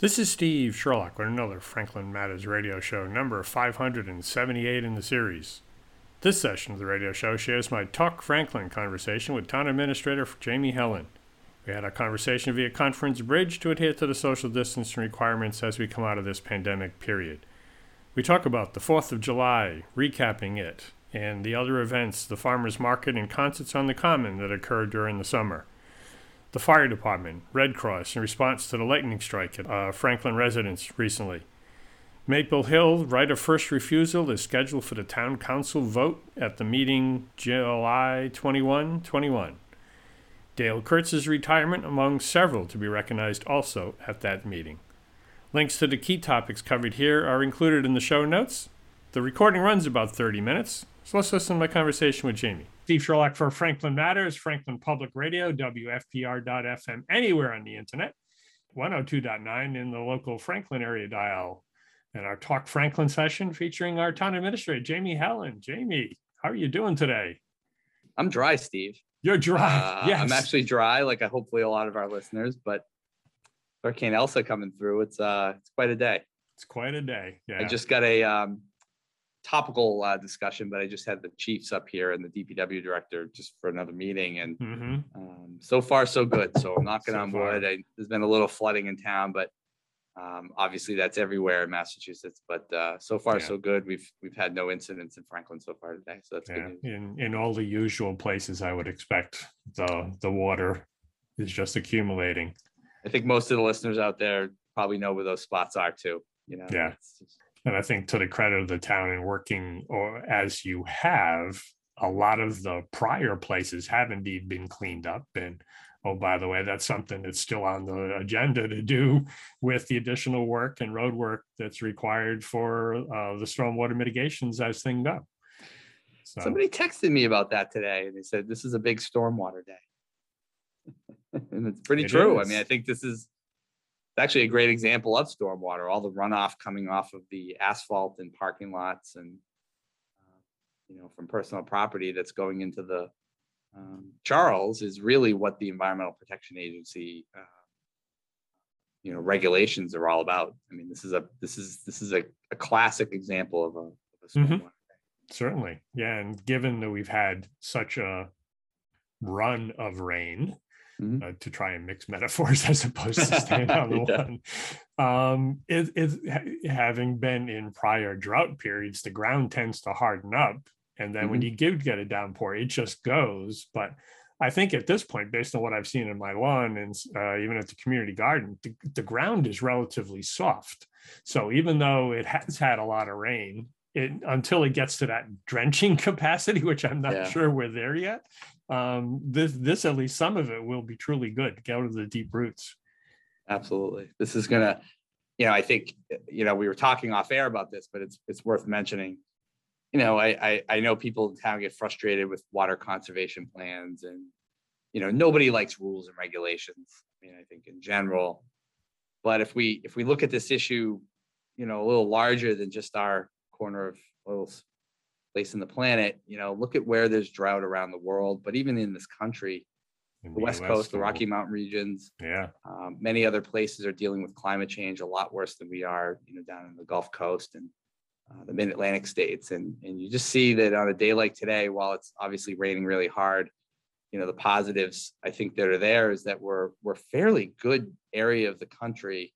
This is Steve Sherlock with another Franklin Matters radio show, number 578 in the series. This session of the radio show shares my Talk Franklin conversation with Town Administrator Jamie Helen. We had a conversation via conference bridge to adhere to the social distancing requirements as we come out of this pandemic period. We talk about the 4th of July, recapping it, and the other events, the farmers market and concerts on the Common that occurred during the summer. The fire department, Red Cross, in response to the lightning strike at Franklin residence recently. Maple Hill right of first refusal is scheduled for the town council vote at the meeting July 21. Dale Kurtz's retirement among several to be recognized also at that meeting. Links to the key topics covered here are included in the show notes. The recording runs about 30 minutes, so let's listen to my conversation with Jamie. Steve Sherlock for Franklin Matters, Franklin Public Radio, WFPR.FM, anywhere on the internet, 102.9 in the local Franklin area dial, and our Talk Franklin session featuring our town administrator, Jamie Helen. Jamie, how are you doing today? I'm dry, Steve. You're dry. Yes. I'm actually dry, like hopefully a lot of our listeners, but Hurricane Elsa coming through. It's quite a day. It's quite a day. Yeah. I just got a topical discussion, but I just had the chiefs up here and the DPW director just for another meeting, and so far so good. So I'm knocking on wood. There's been a little flooding in town, but obviously that's everywhere in Massachusetts. But so far so good. We've had no incidents in Franklin so far today, so that's good news. In all the usual places, I would expect the water is just accumulating. I think most of the listeners out there probably know where those spots are too. Yeah. And I think to the credit of the town and working or as you have, a lot of the prior places have indeed been cleaned up. And oh, by the way, that's something that's still on the agenda to do with the additional work and road work that's required for the stormwater mitigations as things go. So, somebody texted me about that today, and they said this is a big stormwater day. And it's pretty true. I mean, I think this is actually a great example of stormwater, all the runoff coming off of the asphalt and parking lots and, from personal property that's going into the Charles is really what the Environmental Protection Agency, regulations are all about. I mean, this is a classic example of a stormwater. Certainly. Yeah. And given that we've had such a run of rain, to try and mix metaphors as opposed to staying on the one. Having been in prior drought periods, the ground tends to harden up. And then when you get a downpour, it just goes. But I think at this point, based on what I've seen in my lawn and even at the community garden, the ground is relatively soft. So even though it has had a lot of rain, until it gets to that drenching capacity, which I'm not sure we're there yet, this at least some of it will be truly good. Get out of the deep roots. Absolutely. This is gonna, I think, we were talking off air about this, but it's worth mentioning. I know people in town get frustrated with water conservation plans, and nobody likes rules and regulations. I mean, I think in general, but if we look at this issue, a little larger than just our corner of a little place in the planet, look at where there's drought around the world, but even in this country, the West Coast, the Rocky Mountain regions, many other places are dealing with climate change a lot worse than we are, down in the Gulf Coast and the mid-Atlantic states. And you just see that on a day like today, while it's obviously raining really hard, the positives I think that are there is that we're fairly good area of the country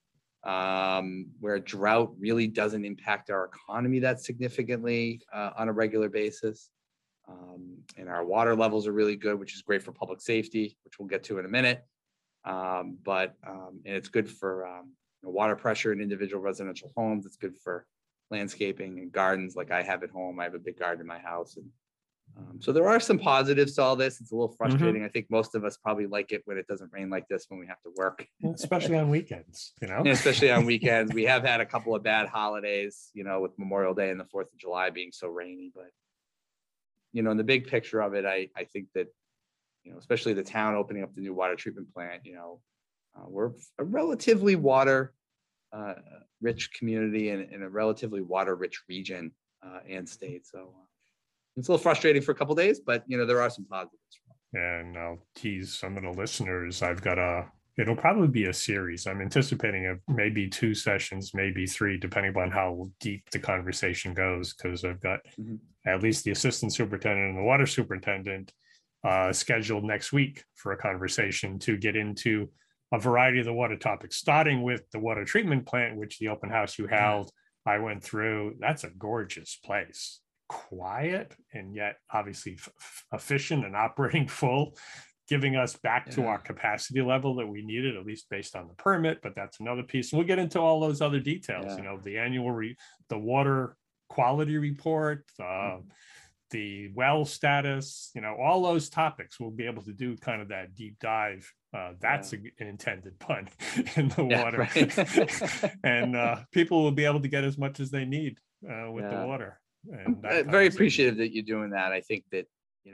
where drought really doesn't impact our economy that significantly on a regular basis. And our water levels are really good, which is great for public safety, which we'll get to in a minute. And it's good for water pressure in individual residential homes. It's good for landscaping and gardens like I have at home. I have a big garden in my house. And so there are some positives to all this. It's a little frustrating. I think most of us probably like it when it doesn't rain like this, when we have to work. Especially on weekends, And especially on weekends. We have had a couple of bad holidays, with Memorial Day and the 4th of July being so rainy. But, in the big picture of it, I think that, especially the town opening up the new water treatment plant, we're a relatively water rich community and a relatively water rich region and state. So it's a little frustrating for a couple of days, but there are some positives. And I'll tease some of the listeners. I've got a It'll probably be a series. I'm anticipating maybe 2 sessions, maybe 3, depending upon how deep the conversation goes, because I've got at least the assistant superintendent and the water superintendent scheduled next week for a conversation to get into a variety of the water topics, starting with the water treatment plant, which the open house you held, I went through. That's a gorgeous place, quiet and yet obviously efficient and operating full, giving us back to our capacity level that we needed, at least based on the permit. But that's another piece. And we'll get into all those other details, the annual, the water quality report, the well status, all those topics. We'll be able to do kind of that deep dive. That's an intended pun in the water. Right. And people will be able to get as much as they need with the water. And I'm very appreciative that you're doing that. I think that,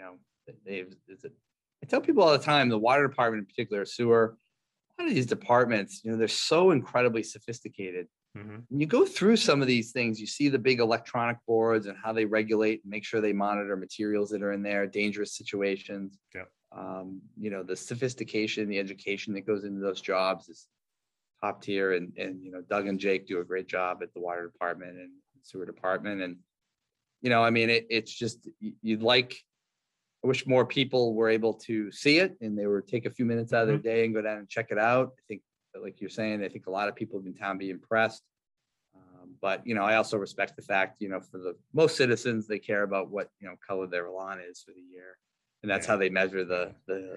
I tell people all the time, the water department in particular, sewer, a lot of these departments, they're so incredibly sophisticated. When you go through some of these things, you see the big electronic boards and how they regulate and make sure they monitor materials that are in there, dangerous situations. The sophistication, the education that goes into those jobs is top tier. And Doug and Jake do a great job at the water department and sewer department. And, it's just, I wish more people were able to see it and they would take a few minutes out of their day and go down and check it out. I think, like you're saying, I think a lot of people in town be impressed. But, I also respect the fact, for the most citizens, they care about what, color their lawn is for the year. And that's how they measure the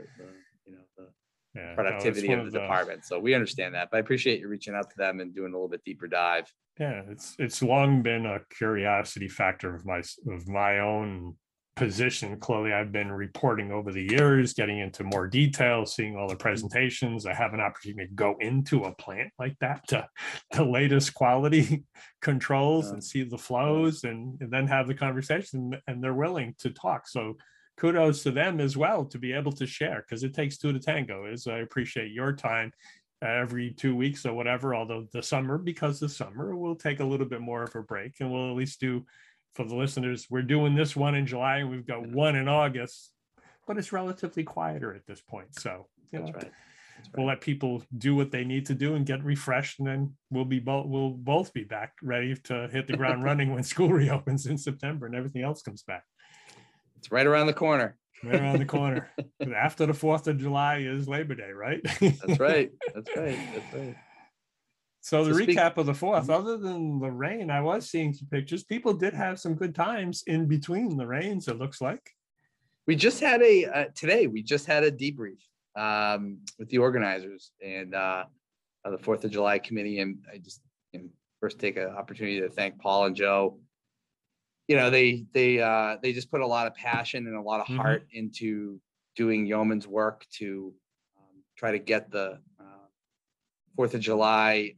productivity of the department. So we understand that, but I appreciate you reaching out to them and doing a little bit deeper dive. Yeah, it's long been a curiosity factor of my own position. Chloe, I've been reporting over the years, getting into more detail, seeing all the presentations. I have an opportunity to go into a plant like that, to the latest quality controls and see the flows and then have the conversation, and they're willing to talk. So kudos to them as well to be able to share, because it takes two to tango. I appreciate your time every 2 weeks or whatever, although the summer we'll take a little bit more of a break, and we'll at least do, for the listeners, we're doing this one in July and we've got one in August, but it's relatively quieter at this point. So, That's right. We'll let people do what they need to do and get refreshed, and then we'll both be back ready to hit the ground running when school reopens in September and everything else comes back. It's right around the corner. Right around the corner. After the 4th of July is Labor Day, right? That's right. That's right. So the recap of the 4th, other than the rain, I was seeing some pictures. People did have some good times in between the rains, it looks like. We just had today we just had a debrief with the organizers and the 4th of July committee. And I just first take an opportunity to thank Paul and Joe. They just put a lot of passion and a lot of heart into doing yeoman's work to try to get the 4th of July,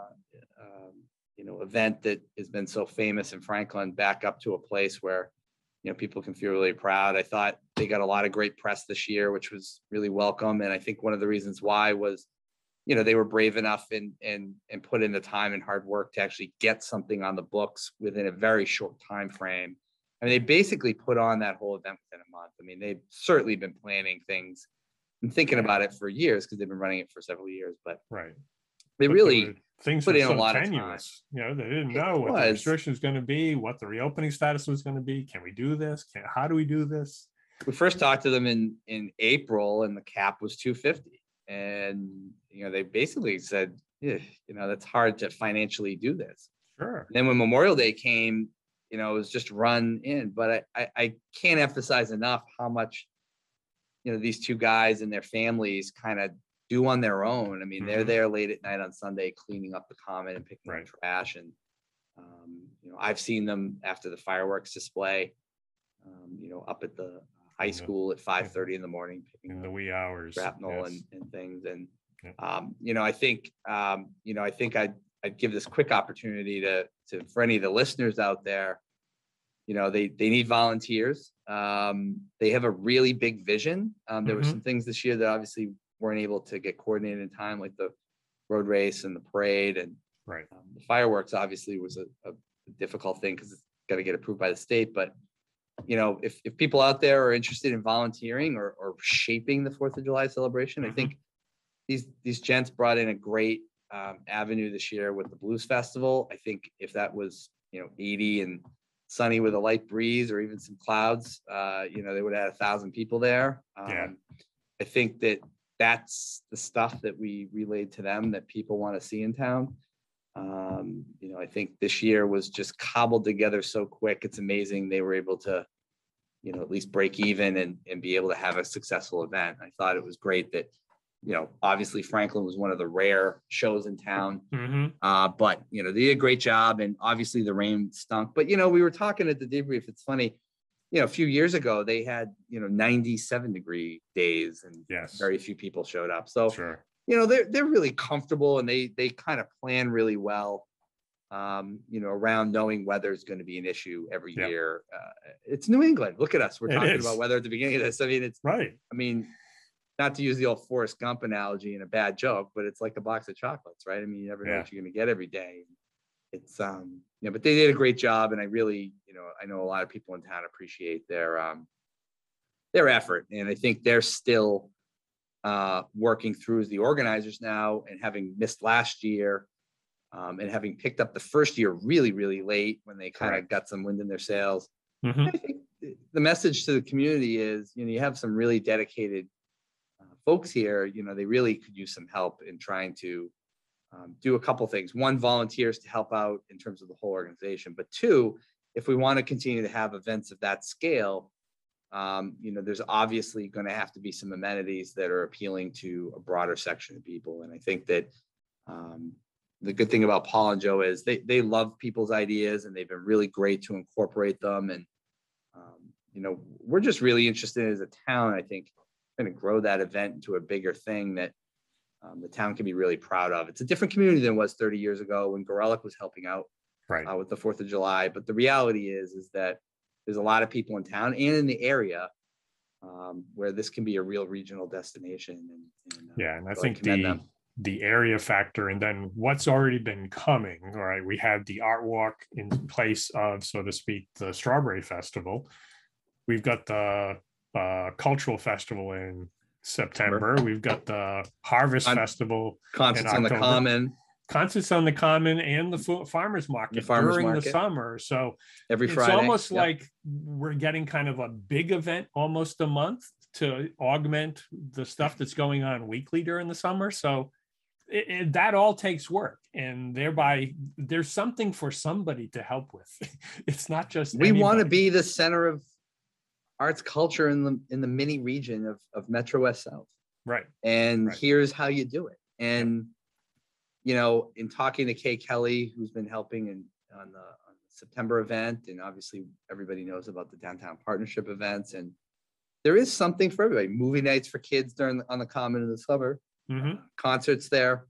event that has been so famous in Franklin back up to a place where, people can feel really proud. I thought they got a lot of great press this year, which was really welcome. And I think one of the reasons why was, they were brave enough and put in the time and hard work to actually get something on the books within a very short time frame. I mean, they basically put on that whole event within a month. I mean, they've certainly been planning things and thinking about it for years because they've been running it for several years. But they really things put in so a lot tenuous. Of time. They didn't know what the restriction was going to be, what the reopening status was going to be. Can we do this? How do we do this? We first talked to them in April, and the cap was 250. And, they basically said, that's hard to financially do this. Sure. And then when Memorial Day came, it was just run in. But I can't emphasize enough how much, these two guys and their families kind of do on their own. I mean, they're there late at night on Sunday cleaning up the common and picking up trash. And, I've seen them after the fireworks display, up at the high school at 5:30 in the morning, picking in the wee hours, shrapnel and things. And, I think I'd give this quick opportunity to for any of the listeners out there, they need volunteers. They have a really big vision. There were some things this year that obviously weren't able to get coordinated in time, like the road race and the parade. And the fireworks obviously was a difficult thing because it's got to get approved by the state. But if people out there are interested in volunteering or shaping the 4th of July celebration, I think, these gents brought in a great avenue this year with the Blues Festival. I think if that was 80 and sunny with a light breeze or even some clouds, they would have had 1,000 people there. I think that's the stuff that we relayed to them that people want to see in town. I think this year was just cobbled together so quick. It's amazing they were able to, at least break even and be able to have a successful event. I thought it was great that, obviously Franklin was one of the rare shows in town, but, they did a great job, and obviously the rain stunk. But, we were talking at the debrief. It's funny, a few years ago they had, 97-degree days and very few people showed up. So, sure. They're really comfortable, and they kind of plan really well, around knowing weather is going to be an issue every year. It's New England. Look at us. We're talking about weather at the beginning of this. I mean, it's right. I mean, not to use the old Forrest Gump analogy and a bad joke, but it's like a box of chocolates, right? I mean, you never know what you're going to get every day. It's, but they did a great job. And I really, I know a lot of people in town appreciate their effort. And I think they're still working through as the organizers now, and having missed last year, and having picked up the first year really, really late when they kind of got some wind in their sails. I think the message to the community is, you have some really dedicated folks here. They really could use some help in trying to do a couple things. One, volunteers to help out in terms of the whole organization. But two, if we want to continue to have events of that scale, there's obviously going to have to be some amenities that are appealing to a broader section of people. And I think that the good thing about Paul and Joe is they love people's ideas, and they've been really great to incorporate them. And, we're just really interested as a town, I think, going to grow that event into a bigger thing that the town can be really proud of. It's a different community than it was 30 years ago when Gorelick was helping out with the 4th of July. But the reality is that there's a lot of people in town and in the area where this can be a real regional destination. And I think the area factor, and then what's already been coming, all right, we had the art walk in place of, so to speak, the Strawberry Festival. We've got the cultural festival in September. We've got the Harvest Festival, concerts on the Common, and the farmers market during the summer. So every Friday, it's almost like we're getting kind of a big event almost a month to augment the stuff that's going on weekly during the summer. So that all takes work, and thereby there's something for somebody to help with. It's not just we want to be the center of arts culture in the mini region of Metro West South. Right. And here's how you do it. And, in talking to Kay Kelly, who's been helping on the September event, and obviously everybody knows about the Downtown Partnership events, and there is something for everybody. Movie nights for kids on the Common in the summer, concerts there,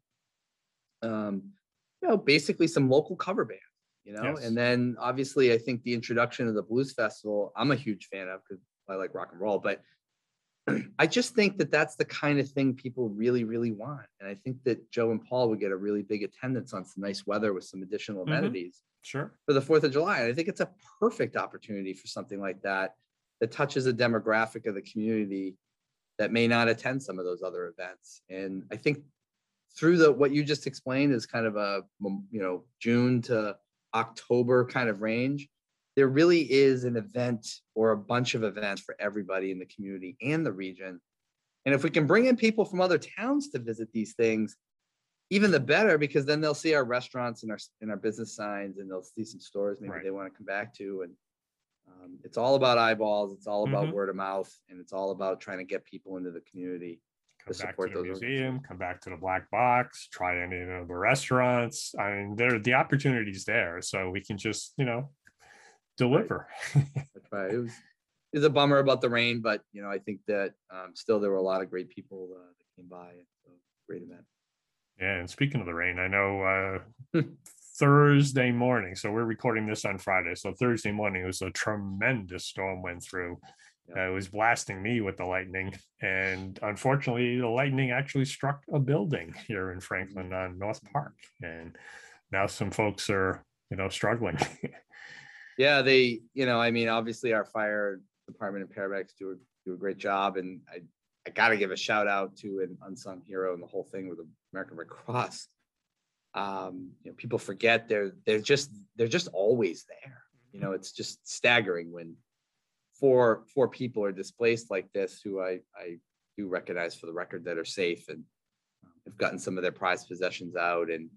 basically some local cover bands. And then obviously I think the introduction of the Blues Festival, I'm a huge fan of because I like rock and roll, but I just think that that's the kind of thing people really, really want. And I think that Joe and Paul would get a really big attendance on some nice weather with some additional amenities for the 4th of July. And I think it's a perfect opportunity for something like that touches a demographic of the community that may not attend some of those other events. And I think through what you just explained is kind of a, June to October kind of range, there really is an event or a bunch of events for everybody in the community and the region. And if we can bring in people from other towns to visit these things, even the better, because then they'll see our restaurants and our business signs, and they'll see some stores maybe they want to come back to. And it's all about eyeballs. It's all about word of mouth, and it's all about trying to get people into the community. Come back to the museum, come back to the Black Box, try any of the restaurants. I mean, the opportunity's there, so we can just, deliver. That's right. It was a bummer about the rain, but I think that still there were a lot of great people that came by. So great event. Yeah, and speaking of the rain, I know Thursday morning. So we're recording this on Friday. So Thursday morning, it was a tremendous storm went through. It was blasting me with the lightning, and unfortunately the lightning actually struck a building here in Franklin on North Park, and now some folks are struggling. They obviously our fire department and paramedics do a great job, and I got to give a shout out to an unsung hero in the whole thing with the American Red Cross. People forget they're just always there. It's just staggering when four people are displaced like this, who I do recognize for the record that are safe and have gotten some of their prized possessions out, and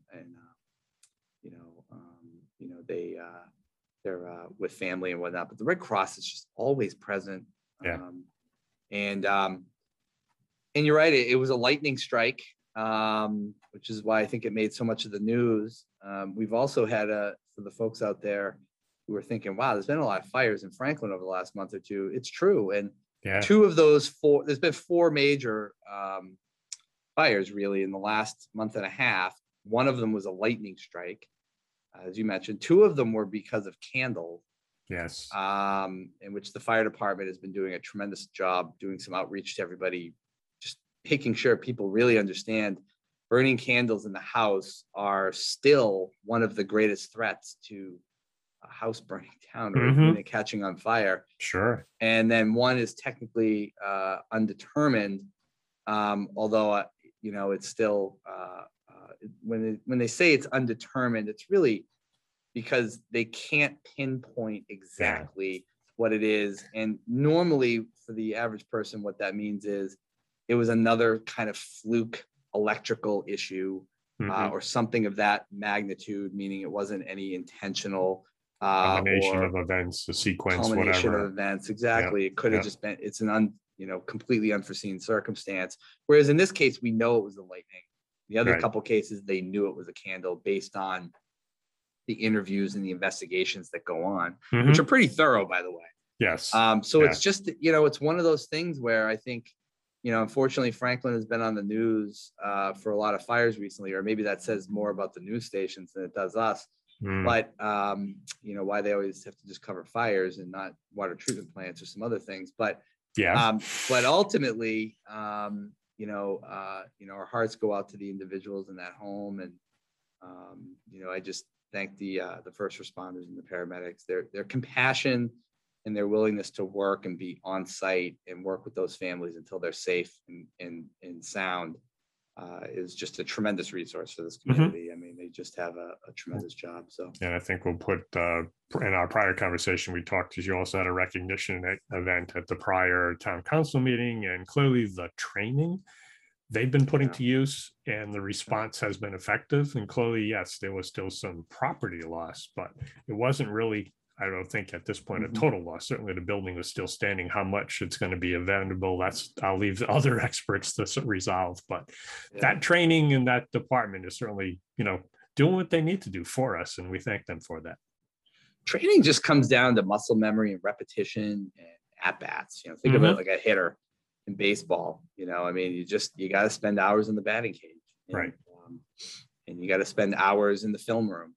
they're with family and whatnot. But the Red Cross is just always present. Yeah. And you're right, it was a lightning strike, which is why I think it made so much of the news. We've also had for the folks out there who are thinking, wow, there's been a lot of fires in Franklin over the last month or two. It's true. And two of those four, there's been four major fires really in the last month and a half. One of them was a lightning strike, as you mentioned. Two of them were because of candles. Yes. In which the fire department has been doing a tremendous job doing some outreach to everybody, just making sure people really understand burning candles in the house are still one of the greatest threats to a house burning down or even it catching on fire. Sure. And then one is technically undetermined, although it's still when they say it's undetermined, it's really because they can't pinpoint exactly what it is. And normally for the average person, what that means is it was another kind of fluke electrical issue or something of that magnitude, meaning it wasn't any intentional combination of events, a sequence, whatever. Of events, exactly. It could have just been, it's an completely unforeseen circumstance. Whereas in this case, we know it was the lightning. The other couple cases, they knew it was a candle based on the interviews and the investigations that go on, which are pretty thorough, by the way. Yes. It's just, it's one of those things where I think, unfortunately, Franklin has been on the news for a lot of fires recently, or maybe that says more about the news stations than it does us. But, why they always have to just cover fires and not water treatment plants or some other things. But, but ultimately, our hearts go out to the individuals in that home. And, I just thank the first responders and the paramedics, their compassion and their willingness to work and be on site and work with those families until they're safe and sound is just a tremendous resource for this community. I mean, they just have a tremendous job. So, and I think we'll put in our prior conversation, we talked, because you also had a recognition event at the prior town council meeting, and clearly the training they've been putting to use and the response has been effective. And clearly, yes, there was still some property loss, but it wasn't really, I don't think at this point, a total loss. Certainly the building was still standing. How much it's going to be available, I'll leave the other experts to resolve. But that training in that department is certainly, doing what they need to do for us. And we thank them for that. Training just comes down to muscle memory and repetition and at-bats. Think of it like a hitter in baseball. You got to spend hours in the batting cage. Right. And you got to spend hours in the film room,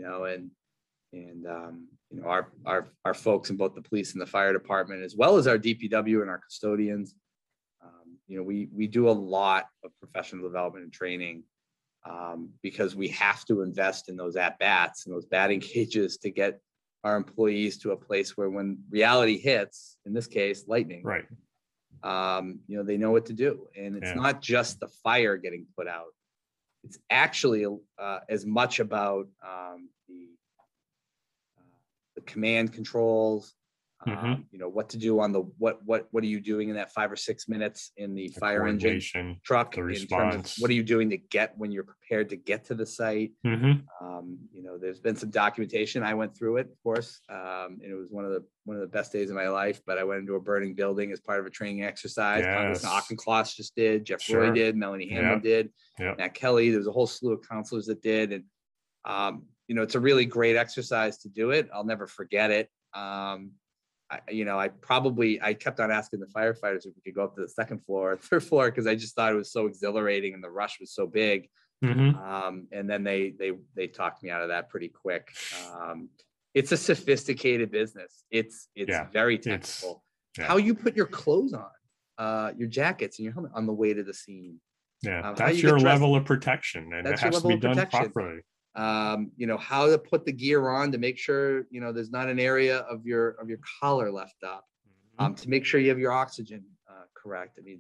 our folks in both the police and the fire department, as well as our DPW and our custodians, we do a lot of professional development and training because we have to invest in those at-bats and those batting cages to get our employees to a place where when reality hits, in this case, lightning, they know what to do. And it's not just the fire getting put out. It's actually as much about the command controls, what to do on the what are you doing in that 5 or 6 minutes in the fire engine truck, the in response. terms of what are you doing to get when you're prepared to get to the site. There's been some documentation. I went through it, of course, and it was one of the best days of my life. But I went into a burning building as part of a training exercise. Congressman Auchincloss just did, Jeff Roy did, Melanie Hamlin did, Matt Kelly. There's a whole slew of counselors that did, and it's a really great exercise to do it. I'll never forget it. I kept on asking the firefighters if we could go up to the second floor or third floor, because I just thought it was so exhilarating and the rush was so big. And then they talked me out of that pretty quick. It's a sophisticated business. It's very technical. How you put your clothes on, your jackets and your helmet on the way to the scene. That's your level of protection, and it has to be done properly. How to put the gear on to make sure there's not an area of your collar left up, to make sure you have your oxygen correct. I mean,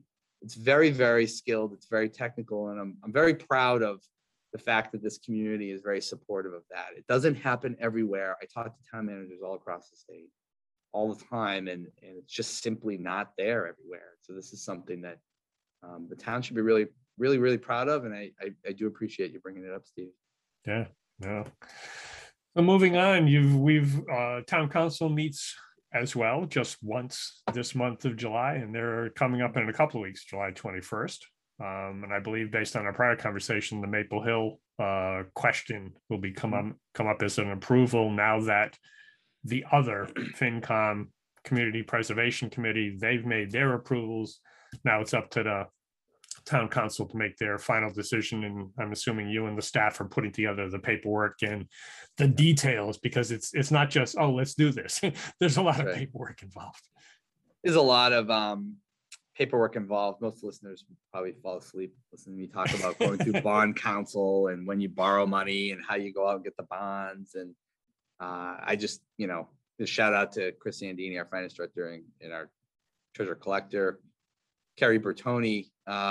it's very, very skilled. It's very technical. And I'm very proud of the fact that this community is very supportive of that. It doesn't happen everywhere. I talk to town managers all across the state all the time, and it's just simply not there everywhere. So this is something that the town should be really, really, really proud of. And I do appreciate you bringing it up, Steve. Yeah, no. So moving on, we've town council meets as well just once this month of July, and they're coming up in a couple of weeks, July 21st. And I believe, based on our prior conversation, the Maple Hill question will be come up as an approval now that the other FinCom Community Preservation Committee, they've made their approvals. Now it's up to the town council to make their final decision, and I'm assuming you and the staff are putting together the paperwork and the details, because it's not just, oh, let's do this. There's a lot of paperwork involved. There's a lot of paperwork involved. Most listeners would probably fall asleep listening to me talk about going through bond council and when you borrow money and how you go out and get the bonds. And I just, shout out to Chris Andini, our finance director, and our treasurer collector, Kerry Bertoni,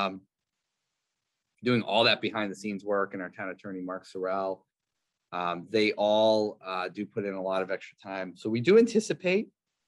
doing all that behind the scenes work, and our town attorney, Mark Sorrell. They all do put in a lot of extra time. So we do anticipate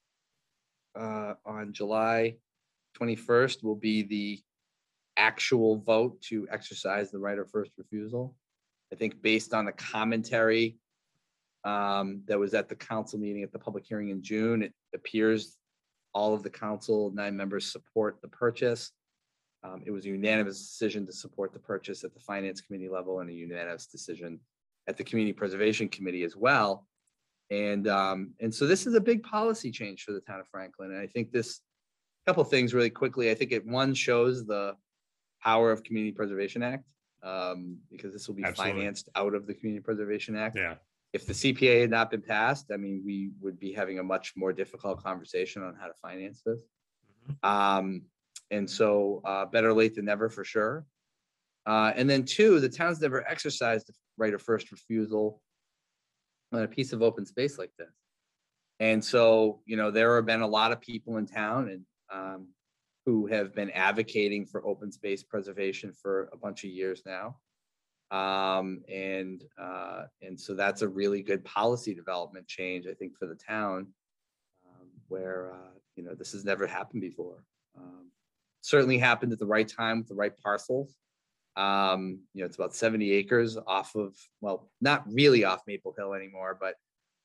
on July 21st will be the actual vote to exercise the right of first refusal. I think based on the commentary that was at the council meeting at the public hearing in June, it appears all of the council 9 members support the purchase. It was a unanimous decision to support the purchase at the finance committee level, and a unanimous decision at the community preservation committee as well. And so this is a big policy change for the town of Franklin. And I think this couple of things really quickly. I think it shows the power of Community Preservation Act, because this will be financed out of the Community Preservation Act. Yeah. If the CPA had not been passed, I mean, we would be having a much more difficult conversation on how to finance this. And so better late than never, for sure. And then 2, the town's never exercised the right of first refusal on a piece of open space like this. And so, there have been a lot of people in town and who have been advocating for open space preservation for a bunch of years now. And so that's a really good policy development change, I think, for the town, where, this has never happened before. Certainly happened at the right time with the right parcels. It's about 70 acres off of, well, not really off Maple Hill anymore, but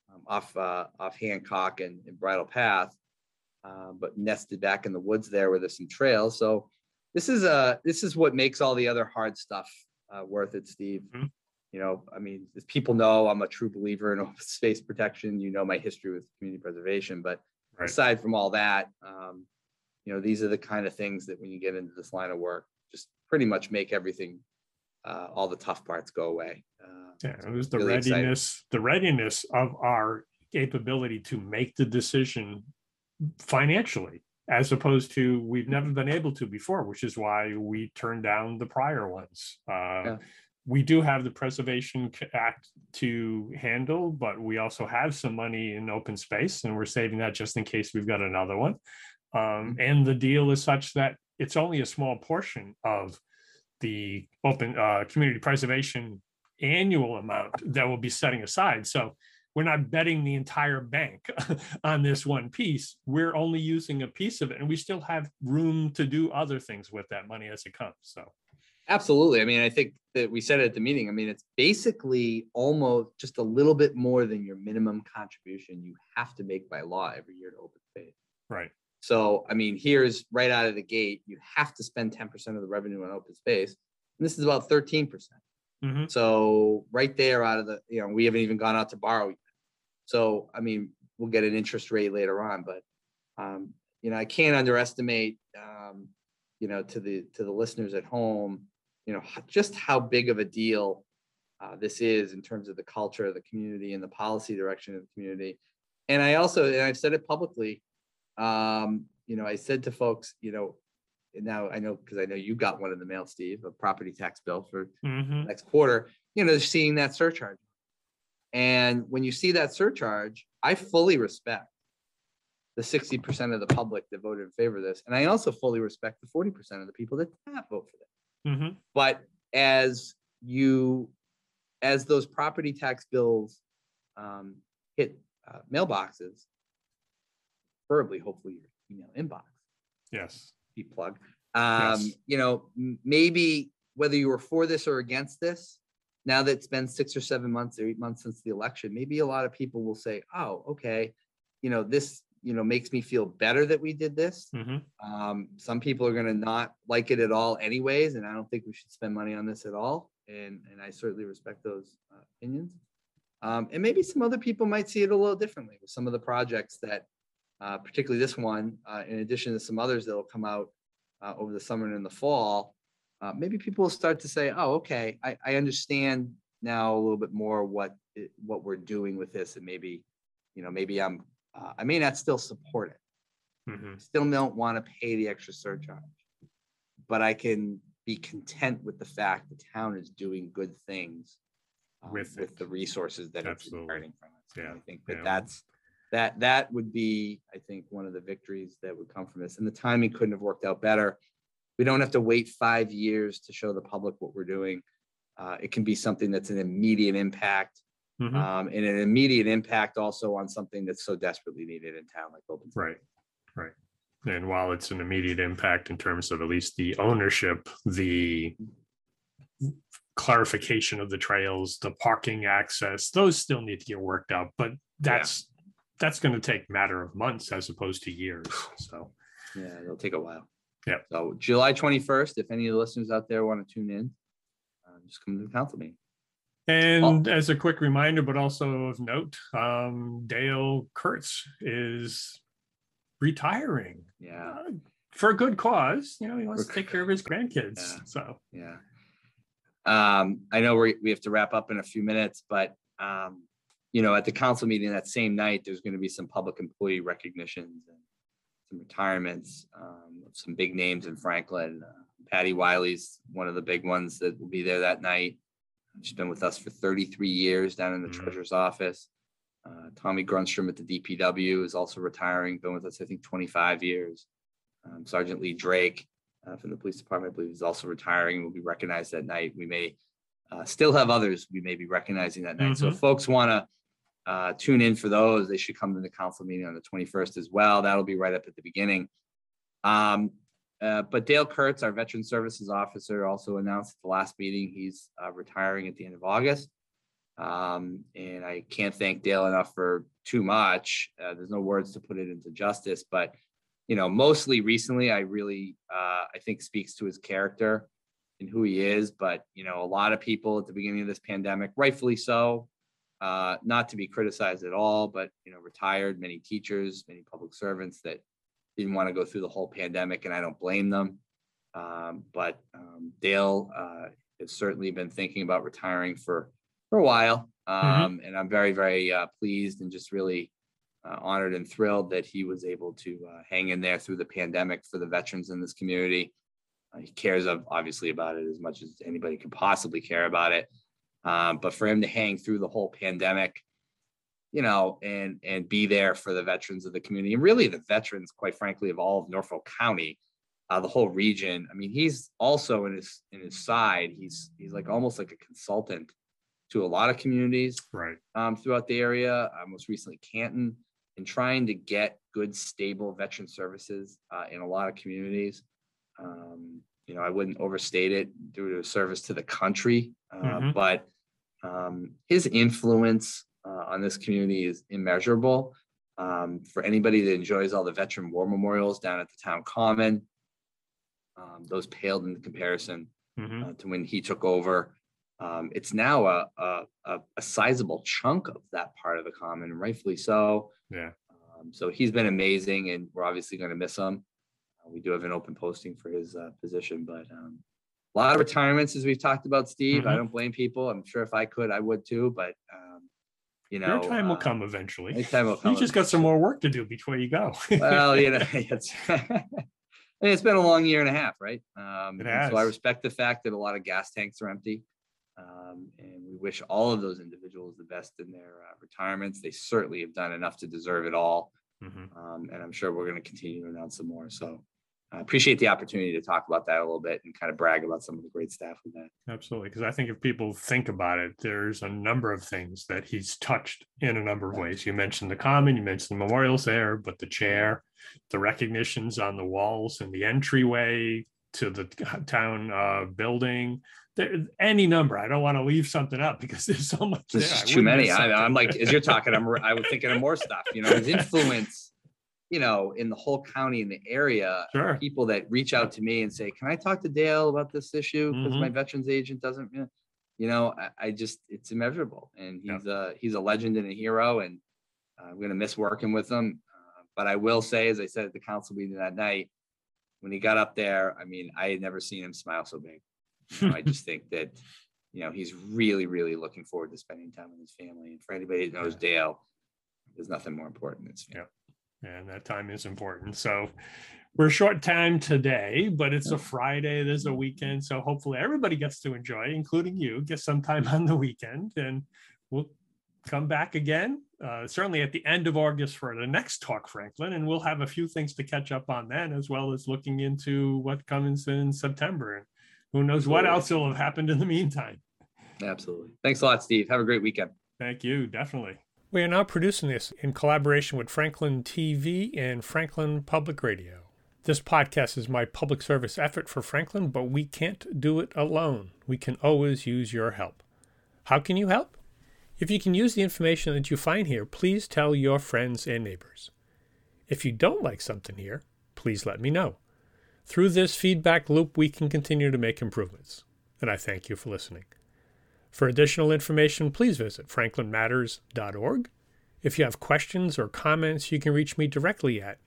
off Hancock and Bridle Path, but nested back in the woods there where there's some trails. So this is what makes all the other hard stuff worth it, Steve. I mean, as people know, I'm a true believer in open space protection. My history with community preservation, but aside from all that, these are the kind of things that when you get into this line of work, just pretty much make everything, all the tough parts go away. It was the really readiness, the readiness of our capability to make the decision financially, as opposed to we've never been able to before, which is why we turned down the prior ones. We do have the Preservation Act to handle, but we also have some money in open space, and we're saving that just in case we've got another one. And the deal is such that it's only a small portion of the open community preservation annual amount that we'll be setting aside. So we're not betting the entire bank on this one piece. We're only using a piece of it, and we still have room to do other things with that money as it comes. So absolutely. I mean, I think that we said it at the meeting. I mean, it's basically almost just a little bit more than your minimum contribution you have to make by law every year to open space. Right. So, I mean, here's right out of the gate, you have to spend 10% of the revenue on open space. And this is about 13%. So right there out of the, we haven't even gone out to borrow yet. So, I mean, we'll get an interest rate later on, but, I can't underestimate, to the listeners at home, just how big of a deal this is in terms of the culture of the community and the policy direction of the community. And I've said it publicly, I said to folks, and now I know, because I know you got one in the mail, Steve, a property tax bill for next quarter, seeing that surcharge. And when you see that surcharge, I fully respect the 60% of the public that voted in favor of this. And I also fully respect the 40% of the people that did not vote for this. Mm-hmm. But as those property tax bills hit mailboxes, preferably, hopefully your email inbox. Yes. Deep plug. Yes. Maybe whether you were for this or against this, now that it's been 6 or 7 months or 8 months since the election, maybe a lot of people will say, oh, okay, this, makes me feel better that we did this. Mm-hmm. Some people are going to not like it at all anyways, and I don't think we should spend money on this at all. And I certainly respect those opinions. And maybe some other people might see it a little differently with some of the projects that, particularly this one, in addition to some others that will come out over the summer and in the fall. Maybe people will start to say, oh, okay, I understand now a little bit more what we're doing with this. And maybe, maybe I may not still support it. Mm-hmm. Still don't want to pay the extra surcharge, but I can be content with the fact the town is doing good things with the resources that it's inheriting from us. Yeah. And I think that would be, I think, one of the victories that would come from this. And the timing couldn't have worked out better. We don't have to wait 5 years to show the public what we're doing. It can be something that's an immediate impact. Mm-hmm. And an immediate impact also on something that's so desperately needed in town like open space. Right. And while it's an immediate impact in terms of at least the ownership, the clarification of the trails, the parking access, those still need to get worked out. But that's going to take a matter of months as opposed to years. So yeah, it'll take a while. Yeah. So July 21st, if any of the listeners out there want to tune in, just come to the council meeting. And as a quick reminder, but also of note, Dale Kurtz is retiring. Yeah. For a good cause. He wants to take care of his grandkids. Yeah. So yeah. I know we have to wrap up in a few minutes, but at the council meeting that same night, there's going to be some public employee recognitions and some retirements, some big names in Franklin. Patty Wiley's one of the big ones that will be there that night. She's been with us for 33 years down in the treasurer's office. Tommy Grunstrom at the DPW is also retiring, been with us, I think, 25 years. Sergeant Lee Drake from the police department, I believe, is also retiring and will be recognized that night. We may still have others we may be recognizing that night. So if folks want to tune in for those, they should come to the council meeting on the 21st as well. That'll be right up at the beginning. But Dale Kurtz, our Veteran Services Officer, also announced at the last meeting he's retiring at the end of August. And I can't thank Dale enough for too much. There's no words to put it into justice, but mostly recently, I really I think speaks to his character and who he is. But a lot of people at the beginning of this pandemic, rightfully so, not to be criticized at all, but retired, many teachers, many public servants that didn't want to go through the whole pandemic, and I don't blame them. But Dale has certainly been thinking about retiring for a while. And I'm very, very pleased and just really honored and thrilled that he was able to hang in there through the pandemic for the veterans in this community. He cares obviously about it as much as anybody could possibly care about it. But for him to hang through the whole pandemic, and be there for the veterans of the community, and really the veterans, quite frankly, of all of Norfolk County, the whole region. I mean, he's also in his side, he's like almost like a consultant to a lot of communities throughout the area, most recently Canton, and trying to get good, stable veteran services in a lot of communities. I wouldn't overstate it due to service to the country, but his influence on this community is immeasurable. For anybody that enjoys all the veteran war memorials down at the town common, those paled in comparison to when he took over. It's now a sizable chunk of that part of the common, and rightfully so. Yeah. So he's been amazing, and we're obviously going to miss him. We do have an open posting for his position, but a lot of retirements, as we've talked about, Steve. I don't blame people. I'm sure if I could, I would too, but your time will come eventually. My time will come. You just got some more work to do before you go. Well, it's it's been a long year and a half, right? It has. So I respect the fact that a lot of gas tanks are empty, and we wish all of those individuals the best in their retirements. They certainly have done enough to deserve it all. And I'm sure we're going to continue to announce some more. So I appreciate the opportunity to talk about that a little bit and kind of brag about some of the great staff we've had. Absolutely. Because I think if people think about it, there's a number of things that he's touched in a number of ways. You mentioned the common, you mentioned the memorials there, but the chair, the recognitions on the walls and the entryway to the town building, there, any number. I don't want to leave something up because there's so much. There's just too many. I'm like, as you're talking, I was thinking of more stuff, his influence, in the whole county, in the area, sure. People that reach out to me and say, can I talk to Dale about this issue? Because my veterans agent doesn't, I just, it's immeasurable. And he's a legend and a hero, and I'm going to miss working with him. But I will say, as I said at the council meeting that night, when he got up there, I had never seen him smile so big. I just think that, he's really, really looking forward to spending time with his family. And for anybody that knows Dale, there's nothing more important than his family. And that time is important. So we're short time today, but it's a Friday, there's a weekend. So hopefully everybody gets to enjoy, including you, get some time on the weekend, and we'll come back again, certainly at the end of August for the next Talk Franklin. And we'll have a few things to catch up on then, as well as looking into what comes in September. And who knows what else will have happened in the meantime. Absolutely. Thanks a lot, Steve. Have a great weekend. Thank you. Definitely. We are now producing this in collaboration with Franklin TV and Franklin Public Radio. This podcast is my public service effort for Franklin, but we can't do it alone. We can always use your help. How can you help? If you can use the information that you find here, please tell your friends and neighbors. If you don't like something here, please let me know. Through this feedback loop, we can continue to make improvements. And I thank you for listening. For additional information, please visit franklinmatters.org. If you have questions or comments, you can reach me directly at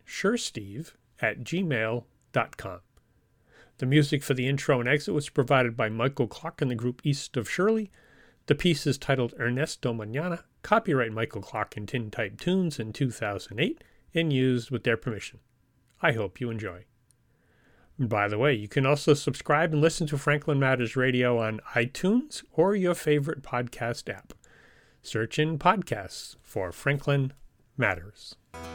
suresteve@gmail.com. The music for the intro and exit was provided by Michael Clark and the group East of Shirley. The piece is titled Ernesto Mañana, copyright Michael Clark and Tintype Tunes in 2008, and used with their permission. I hope you enjoy. And by the way, you can also subscribe and listen to Franklin Matters Radio on iTunes or your favorite podcast app. Search in podcasts for Franklin Matters.